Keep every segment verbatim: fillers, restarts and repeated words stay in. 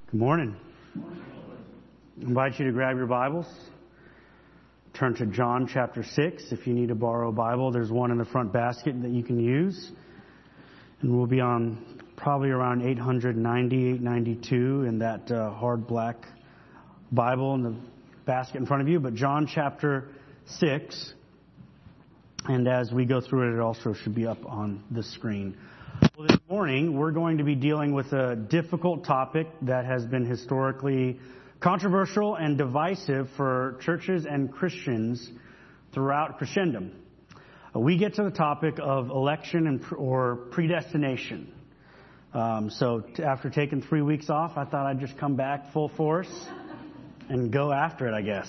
Good morning. I invite you to grab your Bibles. Turn to John chapter six. If you need to borrow a Bible, there's one in the front basket that you can use. And we'll be on probably around eight ninety, eight ninety-two in that uh, hard black Bible in the basket in front of you. But John chapter six. And as we go through it, it also should be up on the screen. Well, this morning, we're going to be dealing with a difficult topic that has been historically controversial and divisive for churches and Christians throughout Christendom. We get to the topic of election and or predestination. Um, so t- after taking three weeks off, I thought I'd just come back full force and go after it, I guess.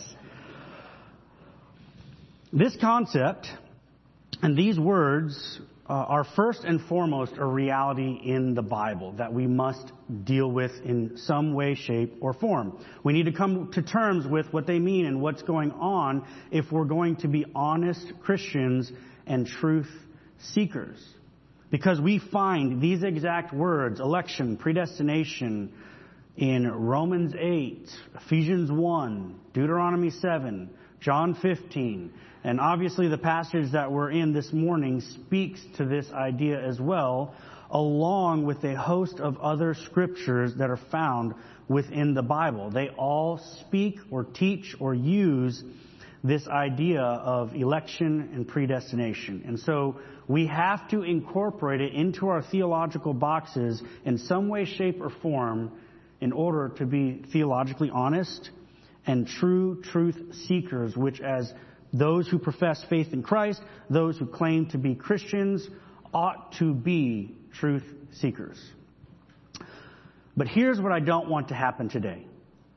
This concept and these words uh, are first and foremost a reality in the Bible that we must deal with in some way, shape, or form. We need to come to terms with what they mean and what's going on if we're going to be honest Christians and truth seekers. Because we find these exact words, election, predestination, in Romans eight, Ephesians one, Deuteronomy seven, John fifteen. And obviously the passage that we're in this morning speaks to this idea as well, along with a host of other scriptures that are found within the Bible. They all speak or teach or use this idea of election and predestination. And so we have to incorporate it into our theological boxes in some way, shape, or form in order to be theologically honest and true truth seekers, which as those who profess faith in Christ, those who claim to be Christians, ought to be truth seekers. But here's what I don't want to happen today.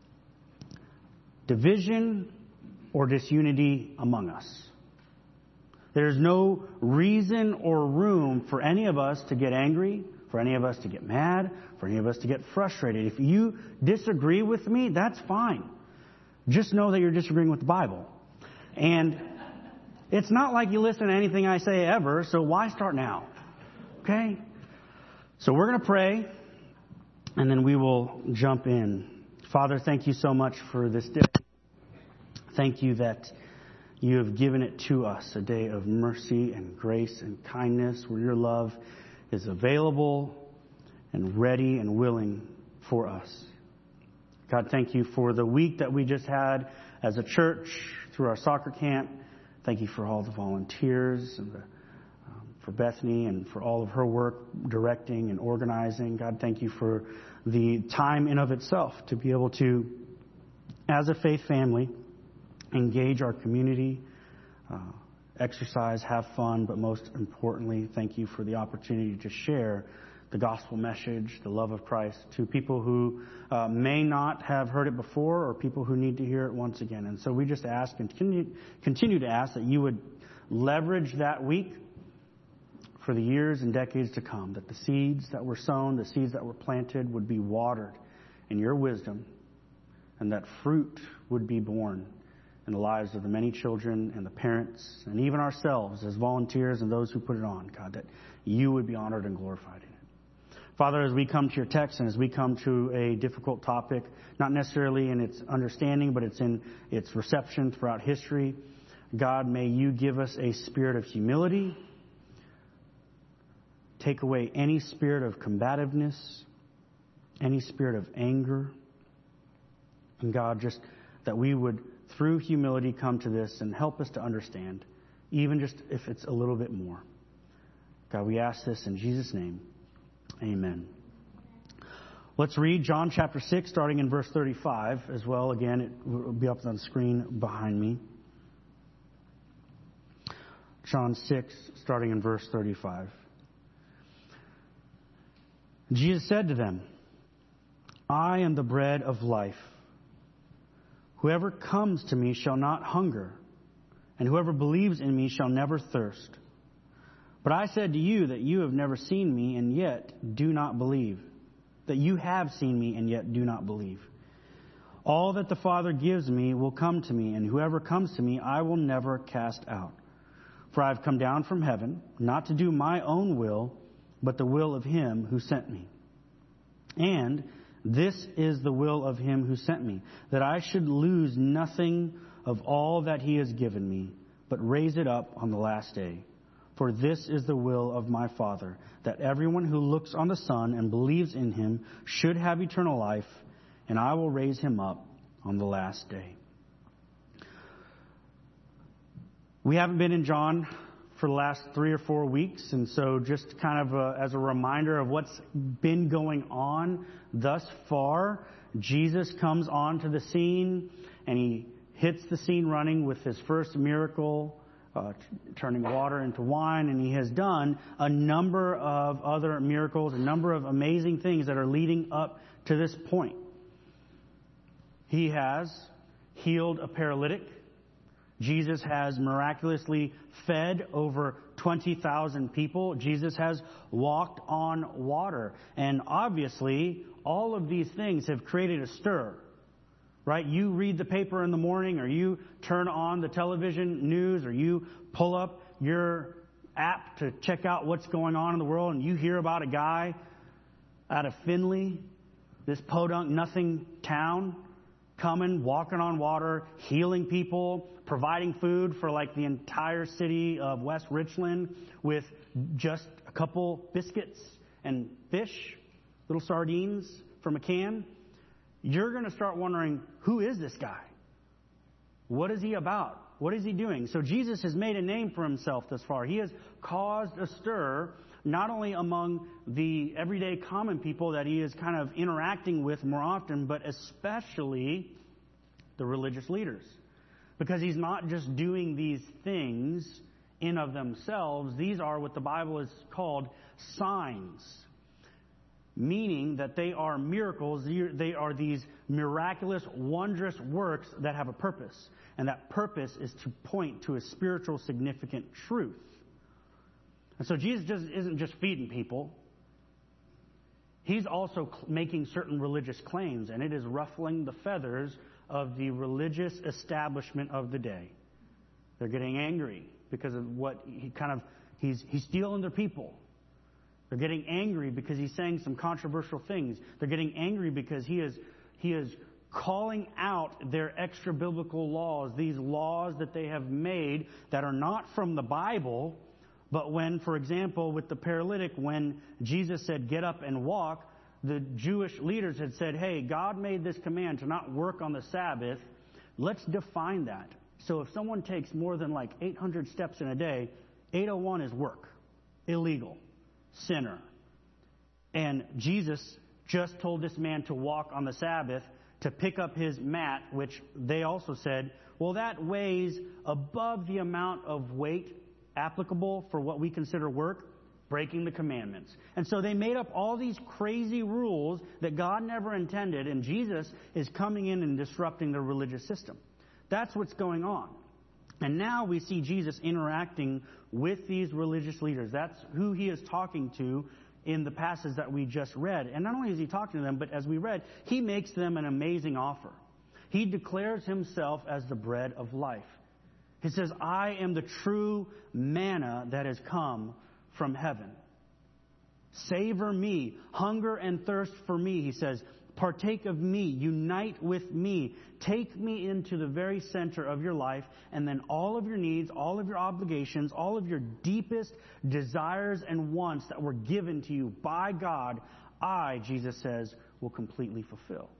Division or disunity among us. There's no reason or room for any of us to get angry, for any of us to get mad, for any of us to get frustrated. If you disagree with me, that's fine. Just know that you're disagreeing with the Bible. And it's not like you listen to anything I say ever, so why start now? Okay? So we're going to pray, and then we will jump in. Father, thank you so much for this day. Thank you that you have given it to us, a day of mercy and grace and kindness, where your love is available and ready and willing for us. God, thank you for the week that we just had as a church through our soccer camp. Thank you for all the volunteers and the, um, for Bethany and for all of her work directing and organizing. God, thank you for the time in of itself to be able to, as a faith family, engage our community, uh, exercise, have fun, but most importantly, thank you for the opportunity to share the gospel message, the love of Christ, to people who uh, may not have heard it before or people who need to hear it once again. And so we just ask and continue, continue to ask that you would leverage that week for the years and decades to come, that the seeds that were sown, the seeds that were planted would be watered in your wisdom, and that fruit would be born in the lives of the many children and the parents and even ourselves as volunteers and those who put it on, God, that you would be honored and glorified in it. Father, as we come to your text and as we come to a difficult topic, not necessarily in its understanding, but it's in its reception throughout history, God, may you give us a spirit of humility, take away any spirit of combativeness, any spirit of anger, and God, just that we would, through humility, come to this and help us to understand, even just if it's a little bit more. God, we ask this in Jesus' name. Amen. Let's read John chapter six, starting in verse thirty-five as well. Again, it will be up on the screen behind me. John six, starting in verse thirty-five. Jesus said to them, I am the bread of life. Whoever comes to me shall not hunger, and whoever believes in me shall never thirst. But I said to you that you have never seen me, and yet do not believe. That you have seen me, and yet do not believe. All that the Father gives me will come to me, and whoever comes to me I will never cast out. For I have come down from heaven, not to do my own will, but the will of him who sent me. And This is the will of him who sent me, that I should lose nothing of all that he has given me, but raise it up on the last day. For this is the will of my Father, that everyone who looks on the Son and believes in him should have eternal life, and I will raise him up on the last day. We haven't been in John for the last three or four weeks, and so just kind of a, as a reminder of what's been going on thus far, Jesus comes onto the scene, and he hits the scene running with his first miracle, uh, t- turning water into wine, and he has done a number of other miracles, a number of amazing things that are leading up to this point. He has healed a paralytic. Jesus has miraculously fed over twenty thousand people. Jesus has walked on water. And obviously, all of these things have created a stir. Right? You read the paper in the morning, or you turn on the television news, or you pull up your app to check out what's going on in the world, and you hear about a guy out of Finley, this podunk nothing town, coming, walking on water, healing people, providing food for like the entire city of West Richland with just a couple biscuits and fish, little sardines from a can. You're going to start wondering, who is this guy? What is he about? What is he doing? So Jesus has made a name for himself thus far. He has caused a stir, not only among the everyday common people that he is kind of interacting with more often, but especially the religious leaders. Because he's not just doing these things in of themselves. These are what the Bible is called signs. Meaning that they are miracles. They are these miraculous, wondrous works that have a purpose. And that purpose is to point to a spiritual, significant truth. And so Jesus just isn't just feeding people. He's also making certain religious claims. And it is ruffling the feathers of the religious establishment of the day. They're getting angry because of what he kind of, he's, he's stealing their people. They're getting angry because he's saying some controversial things. They're getting angry because he is, he is calling out their extra biblical laws, these laws that they have made that are not from the Bible. But when, for example, with the paralytic, when Jesus said, get up and walk, the Jewish leaders had said, hey, God made this command to not work on the Sabbath. Let's define that. So if someone takes more than like eight hundred steps in a day, eight oh one is work. Illegal. Sinner. And Jesus just told this man to walk on the Sabbath, to pick up his mat, which they also said, well, that weighs above the amount of weight applicable for what we consider work, breaking the commandments. And so they made up all these crazy rules that God never intended, and Jesus is coming in and disrupting the religious system. That's what's going on. And now we see Jesus interacting with these religious leaders. That's who he is talking to in the passage that we just read. And not only is he talking to them, but as we read, he makes them an amazing offer. He declares himself as the bread of life. He says, I am the true manna that has come from heaven. Savor me, hunger and thirst for me, he says. Partake of me, unite with me, take me into the very center of your life, and then all of your needs, all of your obligations, all of your deepest desires and wants that were given to you by God, I, Jesus says, will completely fulfill.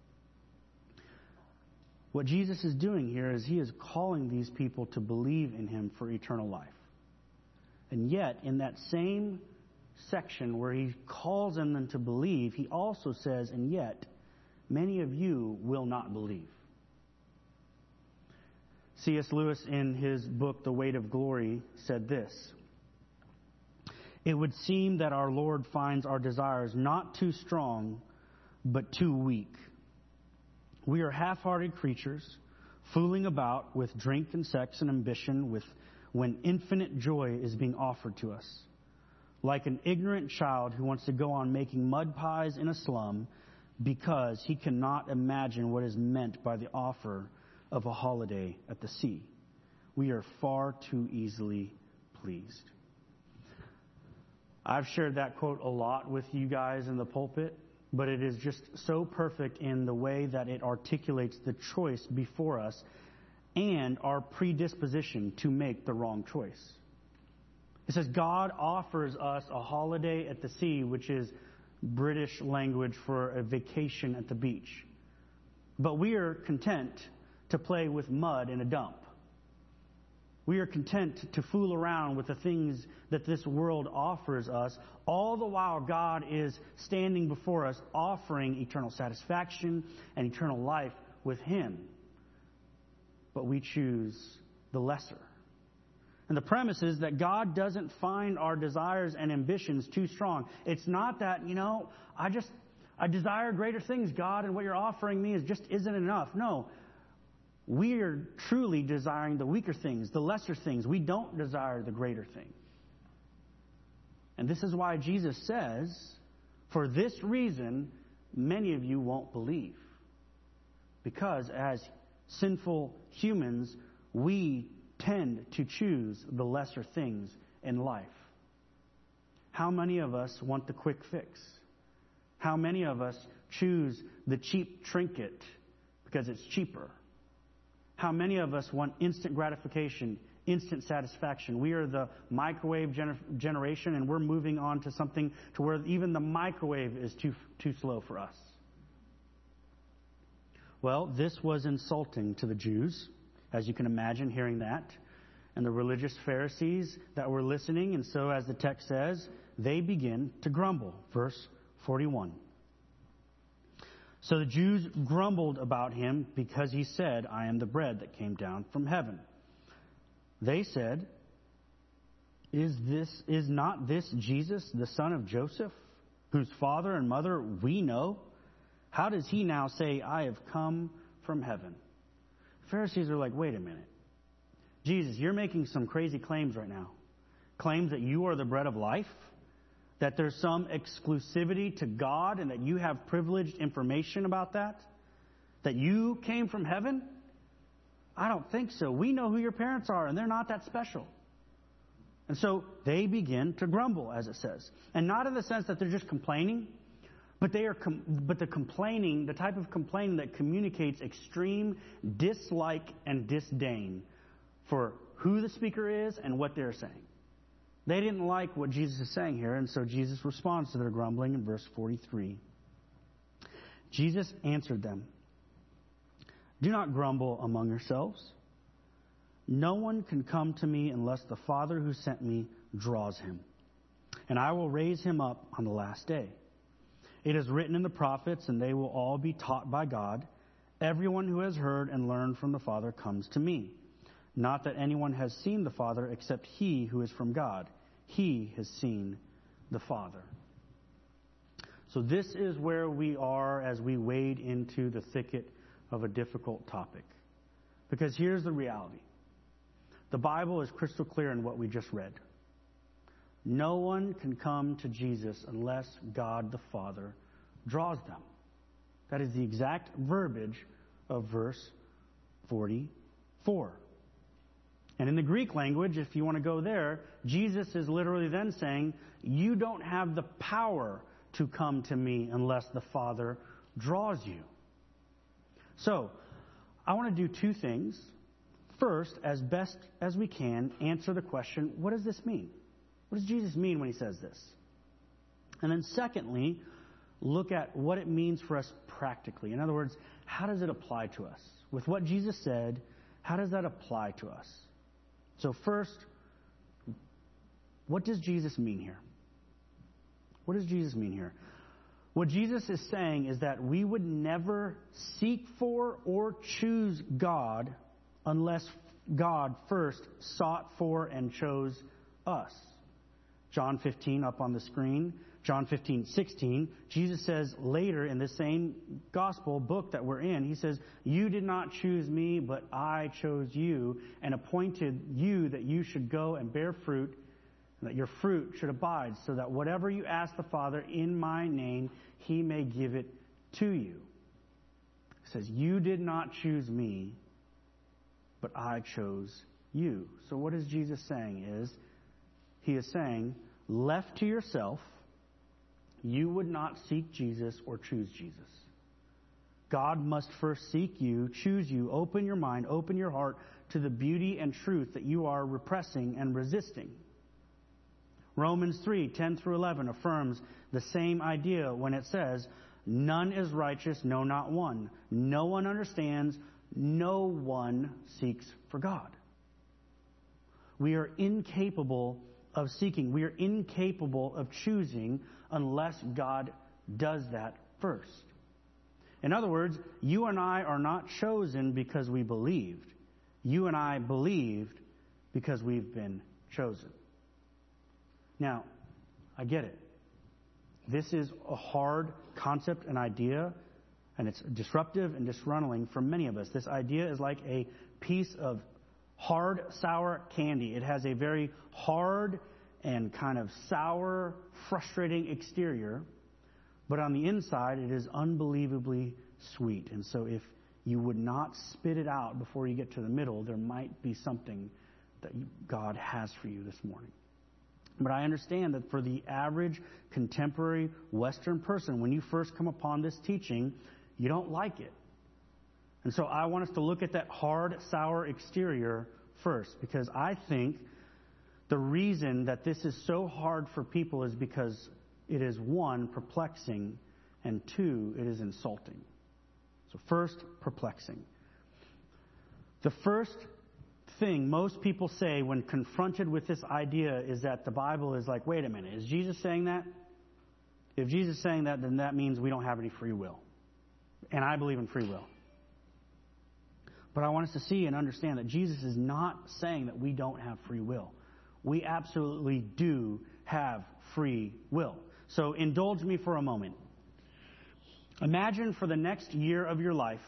What Jesus is doing here is he is calling these people to believe in him for eternal life. And yet, in that same section where he calls on them to believe, he also says, and yet, many of you will not believe. C S Lewis, in his book, The Weight of Glory, said this: it would seem that our Lord finds our desires not too strong, but too weak. We are half-hearted creatures, fooling about with drink and sex and ambition with when infinite joy is being offered to us. Like an ignorant child who wants to go on making mud pies in a slum because he cannot imagine what is meant by the offer of a holiday at the sea. We are far too easily pleased. I've shared that quote a lot with you guys in the pulpit. but it is just so perfect in the way that it articulates the choice before us and our predisposition to make the wrong choice. It says God offers us a holiday at the sea, which is British language for a vacation at the beach. But we are content to play with mud in a dump. We are content to fool around with the things that this world offers us, all the while God is standing before us offering eternal satisfaction and eternal life with Him. But we choose the lesser. And the premise is that God doesn't find our desires and ambitions too strong. It's not that, you know, I just, I desire greater things, God, and what you're offering me is just isn't enough. No. We are truly desiring the weaker things, the lesser things. We don't desire the greater thing. And this is why Jesus says, for this reason, many of you won't believe. Because as sinful humans, we tend to choose the lesser things in life. How many of us want the quick fix? How many of us choose the cheap trinket because it's cheaper? How many of us want instant gratification, instant satisfaction? We are the microwave gener- generation, and we're moving on to something to where even the microwave is too too slow for us. Well, this was insulting to the Jews, as you can imagine hearing that, and the religious Pharisees that were listening. And so, as the text says, they begin to grumble. Verse forty-one. So the Jews grumbled about him because he said, I am the bread that came down from heaven. They said, Is this is not this Jesus, the son of Joseph, whose father and mother we know? How does he now say, I have come from heaven? The Pharisees are like, wait a minute. Jesus, you're making some crazy claims right now. Claims that you are the bread of life? That there's some exclusivity to God and that you have privileged information about that? That you came from heaven? I don't think so. We know who your parents are and they're not that special. And so they begin to grumble, as it says. And not in the sense that they're just complaining, but they are com- but the complaining, the type of complaining that communicates extreme dislike and disdain for who the speaker is and what they're saying. They didn't like what Jesus is saying here, and so Jesus responds to their grumbling in verse forty-three. Jesus answered them, Do not grumble among yourselves. No one can come to me unless the Father who sent me draws him, and I will raise him up on the last day. It is written in the prophets, and they will all be taught by God. Everyone who has heard and learned from the Father comes to me. Not that anyone has seen the Father except he who is from God. He has seen the Father. So this is where we are as we wade into the thicket of a difficult topic. Because here's the reality. The Bible is crystal clear in what we just read. No one can come to Jesus unless God the Father draws them. That is the exact verbiage of verse forty-four. And in the Greek language, if you want to go there, Jesus is literally then saying, you don't have the power to come to me unless the Father draws you. So, I want to do two things. First, as best as we can, answer the question, what does this mean? What does Jesus mean when he says this? And then secondly, look at what it means for us practically. In other words, how does it apply to us? With what Jesus said, how does that apply to us? So first, what does Jesus mean here? What does Jesus mean here? What Jesus is saying is that we would never seek for or choose God unless God first sought for and chose us. John fifteen up on the screen. John fifteen, sixteen. Jesus says later in the same gospel book that we're in, he says, you did not choose me, but I chose you and appointed you that you should go and bear fruit, and that your fruit should abide, so that whatever you ask the Father in my name, he may give it to you. He says, you did not choose me, but I chose you. So what is Jesus saying is, he is saying, left to yourself, you would not seek Jesus or choose Jesus. God must first seek you, choose you, open your mind, open your heart to the beauty and truth that you are repressing and resisting. Romans three, ten through eleven affirms the same idea when it says, none is righteous, no, not one. No one understands, no one seeks for God. We are incapable of seeking. We are incapable of choosing unless God does that first. In other words, you and I are not chosen because we believed. You and I believed because we've been chosen. Now, I get it. This is a hard concept and idea, and it's disruptive and disgruntling for many of us. This idea is like a piece of hard, sour candy. It has a very hard and kind of sour, frustrating exterior, but on the inside it is unbelievably sweet. And so if you would not spit it out before you get to the middle, there might be something that God has for you this morning. But I understand that for the average contemporary Western person, when you first come upon this teaching, you don't like it. And so I want us to look at that hard, sour exterior first, because I think the reason that this is so hard for people is because it is, one, perplexing, and two, it is insulting. So first, perplexing. The first thing most people say when confronted with this idea is that the Bible is like, wait a minute, is Jesus saying that? If Jesus is saying that, then that means we don't have any free will. And I believe in free will. But I want us to see and understand that Jesus is not saying that we don't have free will. We absolutely do have free will. So indulge me for a moment. Imagine for the next year of your life,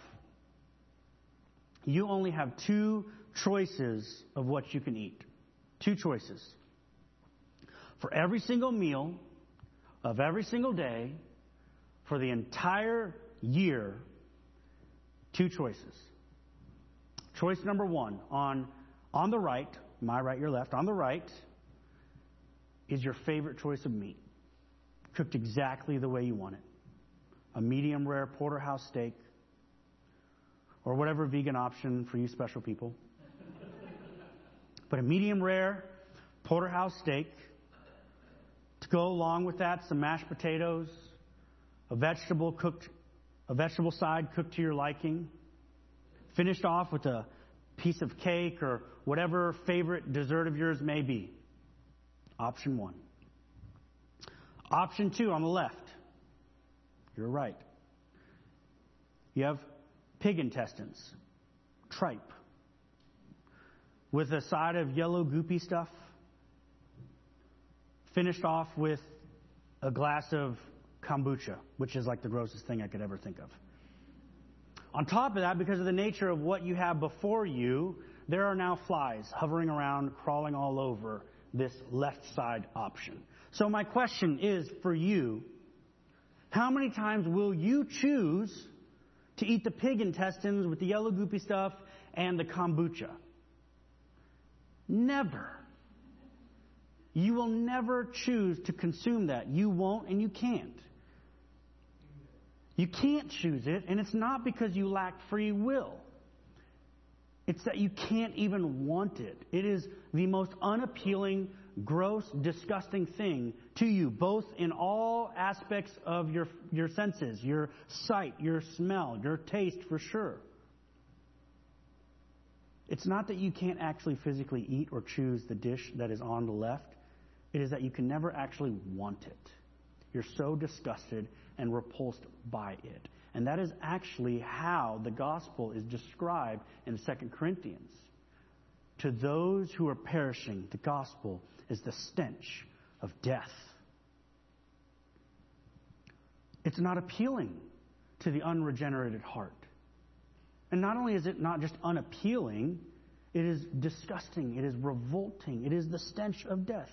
you only have two choices of what you can eat. Two choices. For every single meal of every single day, for the entire year, two choices. Choice number one, on, on the right, my right, your left, on the right, is your favorite choice of meat. Cooked exactly the way you want it. A medium rare porterhouse steak, or whatever vegan option for you special people. But a medium rare porterhouse steak. To go along with that, some mashed potatoes, a vegetable cooked, a vegetable side cooked to your liking. Finished off with a piece of cake or whatever favorite dessert of yours may be. Option one. Option two on the left. You're right. You have pig intestines, tripe, with a side of yellow goopy stuff, finished off with a glass of kombucha, which is like the grossest thing I could ever think of. On top of that, because of the nature of what you have before you, there are now flies hovering around, crawling all over this left side option. So my question is for you, how many times will you choose to eat the pig intestines with the yellow goopy stuff and the kombucha? Never. You will never choose to consume that. You won't and you can't. You can't choose it, and it's not because you lack free will. It's that you can't even want it. It is the most unappealing, gross, disgusting thing to you, both in all aspects of your, your senses, your sight, your smell, your taste for sure. It's not that you can't actually physically eat or choose the dish that is on the left. It is that you can never actually want it. You're so disgusted and repulsed by it. And that is actually how the gospel is described in Second Corinthians. To those who are perishing, the gospel is the stench of death. It's not appealing to the unregenerated heart. And not only is it not just unappealing, it is disgusting, it is revolting, it is the stench of death.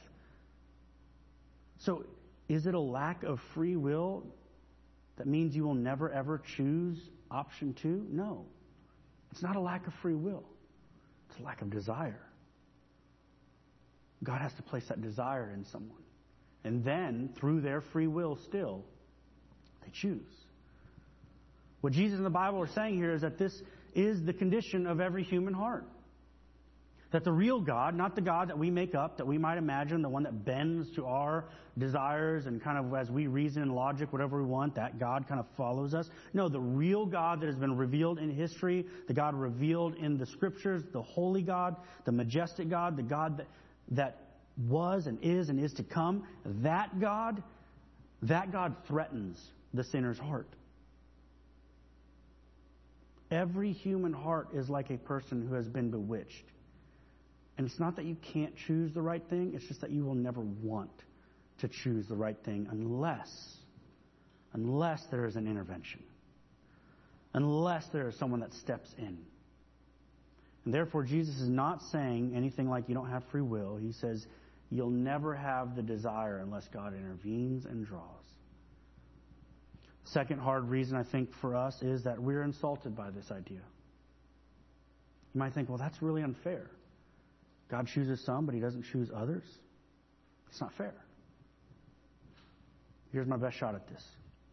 So, is it a lack of free will that means you will never ever choose option two? No. It's not a lack of free will. It's a lack of desire. God has to place that desire in someone. And then, through their free will still, they choose. What Jesus and the Bible are saying here is that this is the condition of every human heart. That the real God, not the God that we make up, that we might imagine, the one that bends to our desires and kind of as we reason and logic, whatever we want, that God kind of follows us. No, the real God that has been revealed in history, the God revealed in the Scriptures, the holy God, the majestic God, the God that, that was and is and is to come, that God, that God threatens the sinner's heart. Every human heart is like a person who has been bewitched. And it's not that you can't choose the right thing, it's just that you will never want to choose the right thing unless, unless there is an intervention. Unless there is someone that steps in. And therefore, Jesus is not saying anything like you don't have free will. He says you'll never have the desire unless God intervenes and draws. Second hard reason, I think, for us is that we're insulted by this idea. You might think, well, that's really unfair. God chooses some, but He doesn't choose others. It's not fair. Here's my best shot at this.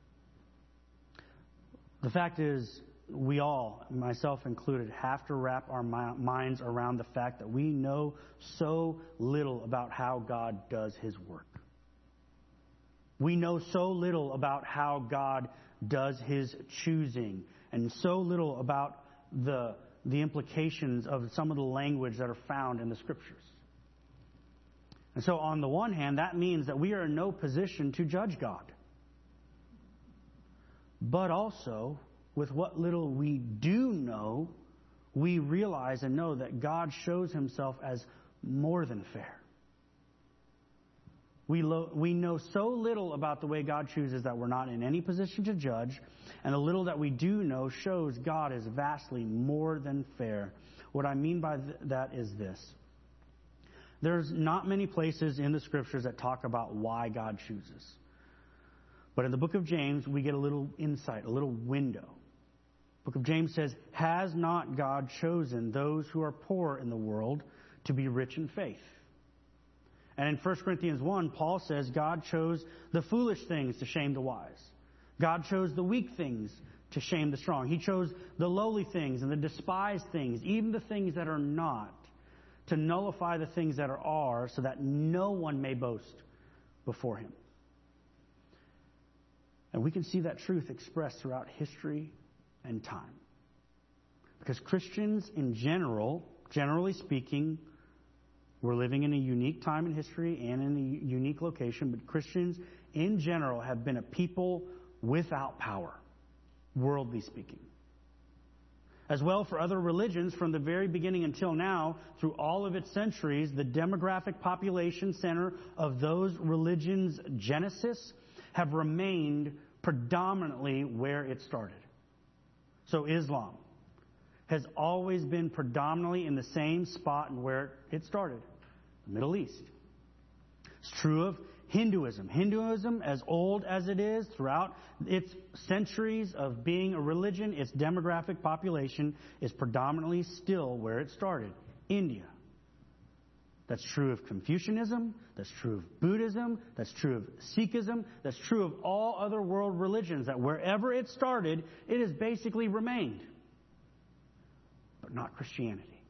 The fact is, we all, myself included, have to wrap our minds around the fact that we know so little about how God does His work. We know so little about how God does His choosing, and so little about the, the implications of some of the language that are found in the Scriptures. And so on the one hand, that means that we are in no position to judge God. But also, with what little we do know, we realize and know that God shows Himself as more than fair. We, lo- we know so little about the way God chooses that we're not in any position to judge, and the little that we do know shows God is vastly more than fair. What I mean by th- that is this. There's not many places in the Scriptures that talk about why God chooses. But in the book of James, we get a little insight, a little window. The book of James says, "Has not God chosen those who are poor in the world to be rich in faith?" And in First Corinthians one, Paul says God chose the foolish things to shame the wise. God chose the weak things to shame the strong. He chose the lowly things and the despised things, even the things that are not, to nullify the things that are, are so that no one may boast before Him. And we can see that truth expressed throughout history and time. Because Christians in general, generally speaking, we're living in a unique time in history and in a unique location, but Christians in general have been a people without power, worldly speaking. As well for other religions, from the very beginning until now, through all of its centuries, the demographic population center of those religions' genesis have remained predominantly where it started. So Islam has always been predominantly in the same spot and where it started, the Middle East. It's true of Hinduism. Hinduism, as old as it is, throughout its centuries of being a religion, its demographic population is predominantly still where it started, India. That's true of Confucianism, that's true of Buddhism, that's true of Sikhism, that's true of all other world religions, that wherever it started, it has basically remained. But not Christianity.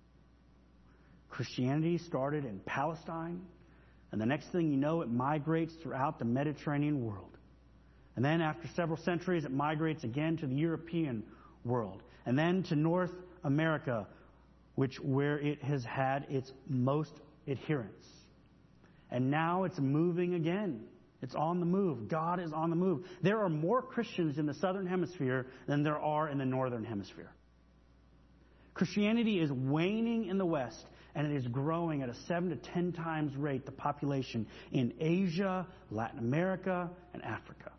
Christianity started in Palestine, and the next thing you know, it migrates throughout the Mediterranean world. And then after several centuries, it migrates again to the European world, and then to North America, which where it has had its most adherents. And now it's moving again. It's on the move. God is on the move. There are more Christians in the southern hemisphere than there are in the northern hemisphere. Christianity is waning in the West, and it is growing at a seven to ten times rate the population in Asia, Latin America, and Africa.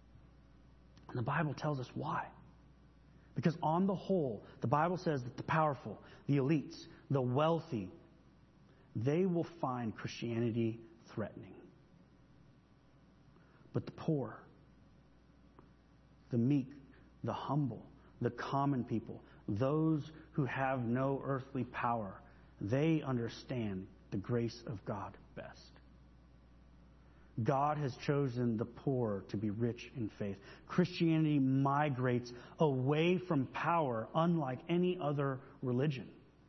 And the Bible tells us why. Because on the whole, the Bible says that the powerful, the elites, the wealthy, they will find Christianity threatening. But the poor, the meek, the humble, the common people, those who have no earthly power, they understand the grace of God best. God has chosen the poor to be rich in faith. Christianity migrates away from power unlike any other religion.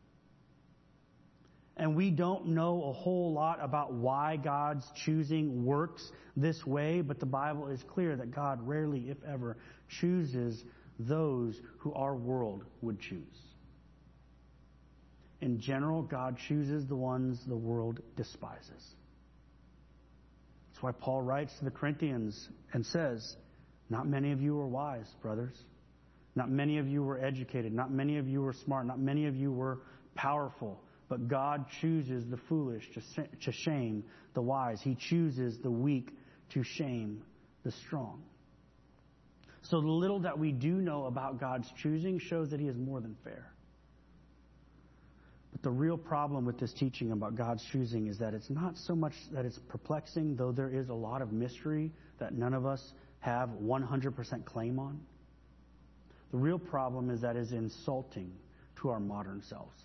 And we don't know a whole lot about why God's choosing works this way, but the Bible is clear that God rarely, if ever, chooses those who our world would choose. In general, God chooses the ones the world despises. That's why Paul writes to the Corinthians and says, not many of you were wise, brothers. Not many of you were educated. Not many of you were smart. Not many of you were powerful. But God chooses the foolish to shame the wise. He chooses the weak to shame the strong. So the little that we do know about God's choosing shows that He is more than fair. But the real problem with this teaching about God's choosing is that it's not so much that it's perplexing, though there is a lot of mystery that none of us have one hundred percent claim on. The real problem is that it's insulting to our modern selves.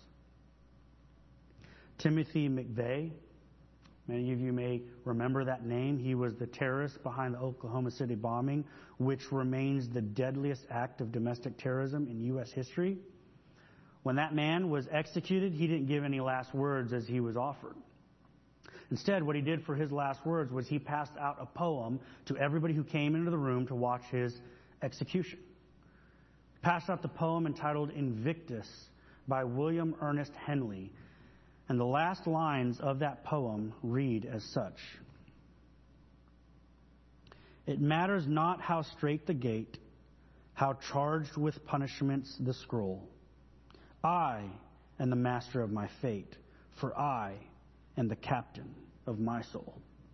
Timothy McVeigh, many of you may remember that name. He was the terrorist behind the Oklahoma City bombing, which remains the deadliest act of domestic terrorism in U S history. When that man was executed, he didn't give any last words as he was offered. Instead, what he did for his last words was he passed out a poem to everybody who came into the room to watch his execution. He passed out the poem entitled Invictus by William Ernest Henley. And the last lines of that poem read as such. It matters not how straight the gate, how charged with punishments the scroll. I am the master of my fate, for I am the captain of my soul.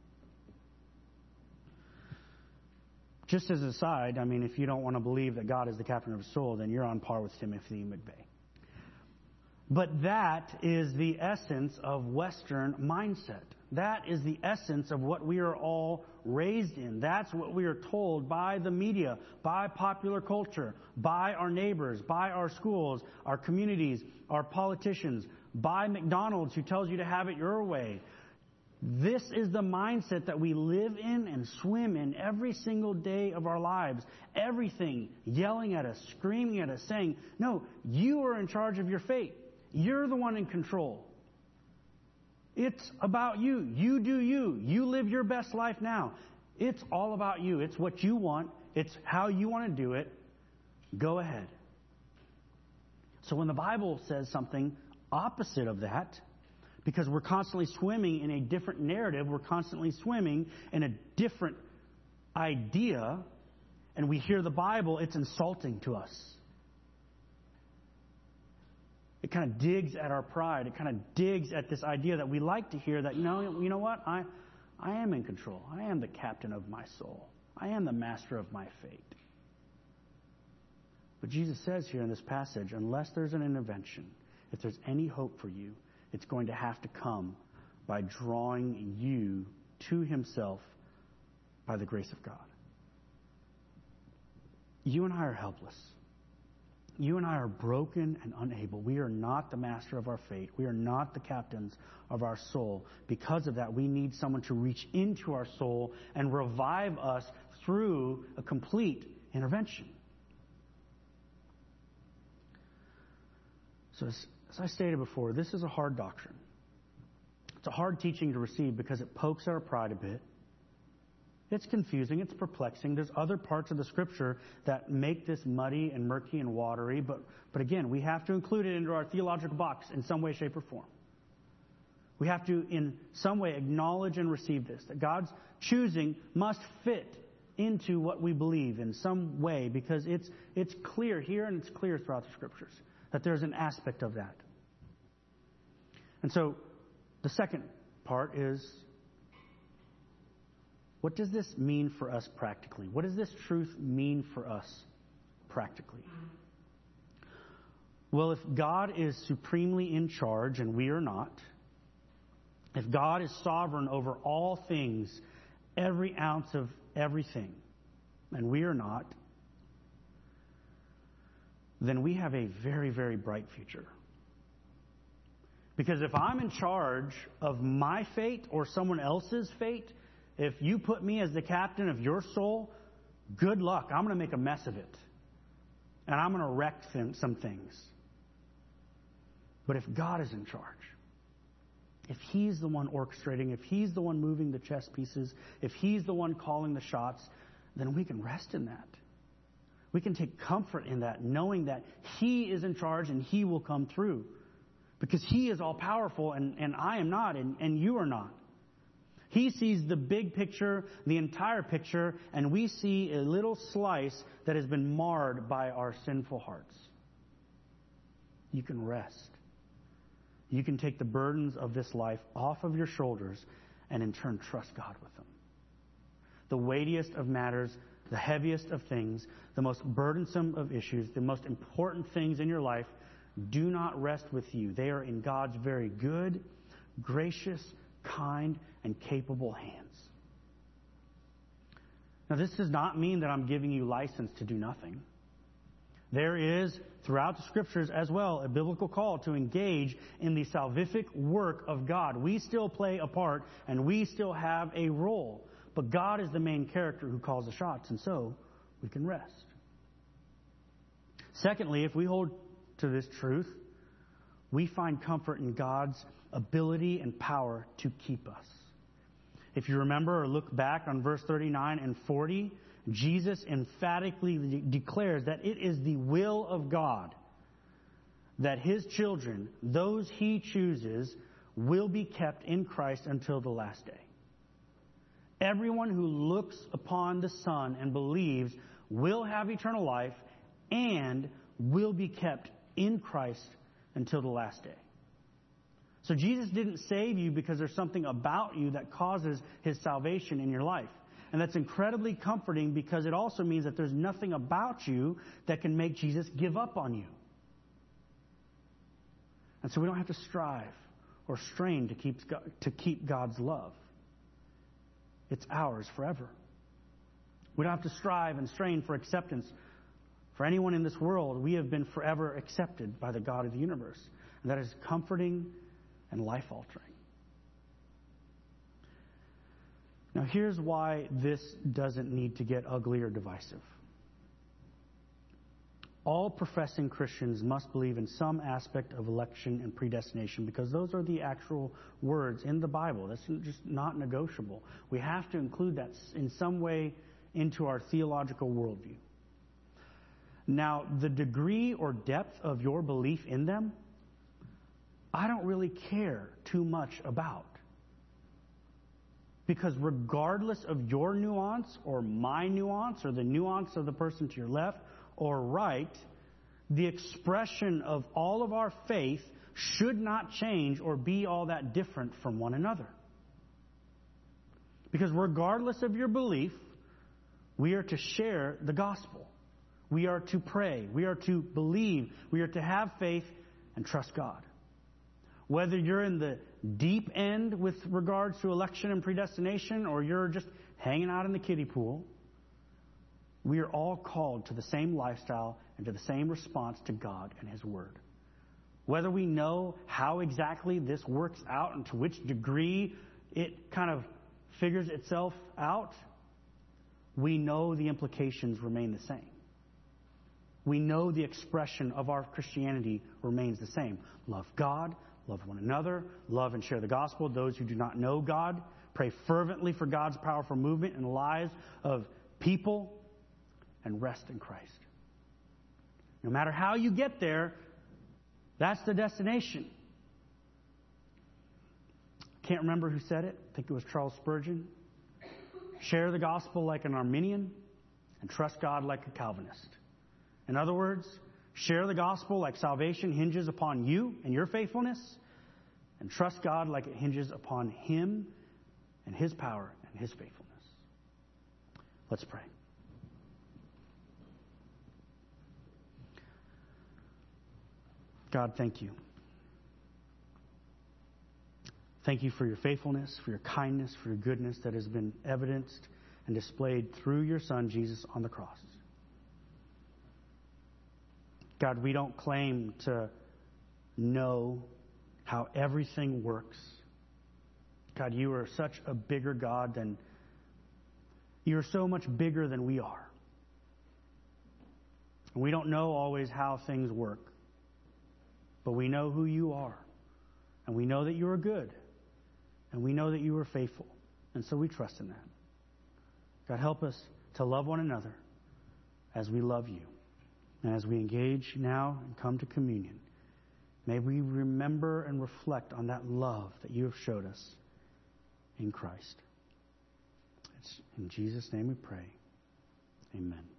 Just as an aside, I mean, if you don't want to believe that God is the captain of his soul, then you're on par with Timothy McVeigh. But that is the essence of Western mindset. That is the essence of what we are all raised in. That's what we are told by the media, by popular culture, by our neighbors, by our schools, our communities, our politicians, by McDonald's who tells you to have it your way. This is the mindset that we live in and swim in every single day of our lives. Everything yelling at us, screaming at us, saying, no, you are in charge of your fate. You're the one in control. It's about you. You do you. You live your best life now. It's all about you. It's what you want. It's how you want to do it. Go ahead. So when the Bible says something opposite of that, because we're constantly swimming in a different narrative, we're constantly swimming in a different idea, and we hear the Bible, it's insulting to us. It kind of digs at our pride. It kind of digs at this idea that we like to hear that, you know, you know what? I, I am in control. I am the captain of my soul. I am the master of my fate. But Jesus says here in this passage, unless there's an intervention, if there's any hope for you, it's going to have to come by drawing you to himself by the grace of God. You and I are helpless. You and I are broken and unable. We are not the master of our fate. We are not the captains of our soul. Because of that, we need someone to reach into our soul and revive us through a complete intervention. So as, as I stated before, this is a hard doctrine. It's a hard teaching to receive because it pokes at our pride a bit. It's confusing. It's perplexing. There's other parts of the Scripture that make this muddy and murky and watery. But, but again, we have to include it into our theological box in some way, shape, or form. We have to, in some way, acknowledge and receive this. That God's choosing must fit into what we believe in some way, because it's, it's clear here and it's clear throughout the Scriptures that there's an aspect of that. And so the second part is, what does this mean for us practically? What does this truth mean for us practically? Well, if God is supremely in charge and we are not, if God is sovereign over all things, every ounce of everything, and we are not, then we have a very, very bright future. Because if I'm in charge of my fate or someone else's fate, if you put me as the captain of your soul, good luck. I'm going to make a mess of it. And I'm going to wreck some things. But if God is in charge, if He's the one orchestrating, if He's the one moving the chess pieces, if He's the one calling the shots, then we can rest in that. We can take comfort in that, knowing that He is in charge and He will come through. Because He is all powerful and, and I am not and, and you are not. He sees the big picture, the entire picture, and we see a little slice that has been marred by our sinful hearts. You can rest. You can take the burdens of this life off of your shoulders and in turn trust God with them. The weightiest of matters, the heaviest of things, the most burdensome of issues, the most important things in your life do not rest with you. They are in God's very good, gracious, kind, and capable hands. Now, this does not mean that I'm giving you license to do nothing. There is, throughout the Scriptures as well, a biblical call to engage in the salvific work of God. We still play a part, and we still have a role. But God is the main character who calls the shots, and so we can rest. Secondly, if we hold to this truth, we find comfort in God's ability and power to keep us. If you remember or look back on verse thirty-nine and forty, Jesus emphatically de- declares that it is the will of God that His children, those He chooses, will be kept in Christ until the last day. Everyone who looks upon the Son and believes will have eternal life and will be kept in Christ until the last day. So Jesus didn't save you because there's something about you that causes His salvation in your life. And that's incredibly comforting because it also means that there's nothing about you that can make Jesus give up on you. And so we don't have to strive or strain to keep, to keep God's love. It's ours forever. We don't have to strive and strain for acceptance. For anyone in this world, we have been forever accepted by the God of the universe. And that is comforting and life-altering. Now, here's why this doesn't need to get ugly or divisive. All professing Christians must believe in some aspect of election and predestination because those are the actual words in the Bible. That's just not negotiable. We have to include that in some way into our theological worldview. Now, the degree or depth of your belief in them, I don't really care too much about. Because regardless of your nuance or my nuance or the nuance of the person to your left or right, the expression of all of our faith should not change or be all that different from one another. Because regardless of your belief, we are to share the gospel. We are to pray. We are to believe. We are to have faith and trust God. Whether you're in the deep end with regards to election and predestination or you're just hanging out in the kiddie pool, we are all called to the same lifestyle and to the same response to God and His Word. Whether we know how exactly this works out and to which degree it kind of figures itself out, we know the implications remain the same. We know the expression of our Christianity remains the same. Love God, love one another, love and share the gospel. Those who do not know God, pray fervently for God's powerful movement in the lives of people, and rest in Christ. No matter how you get there, that's the destination. Can't remember who said it. I think it was Charles Spurgeon. Share the gospel like an Arminian and trust God like a Calvinist. In other words, share the gospel like salvation hinges upon you and your faithfulness, and trust God like it hinges upon Him and His power and His faithfulness. Let's pray. God, thank you. Thank you for your faithfulness, for your kindness, for your goodness that has been evidenced and displayed through your Son, Jesus, on the cross. God, we don't claim to know how everything works. God, you are such a bigger God than You're so much bigger than we are. And we don't know always how things work. But we know who you are. And we know that you are good. And we know that you are faithful. And so we trust in that. God, help us to love one another as we love you. And as we engage now and come to communion, may we remember and reflect on that love that you have showed us in Christ. It's in Jesus' name we pray. Amen.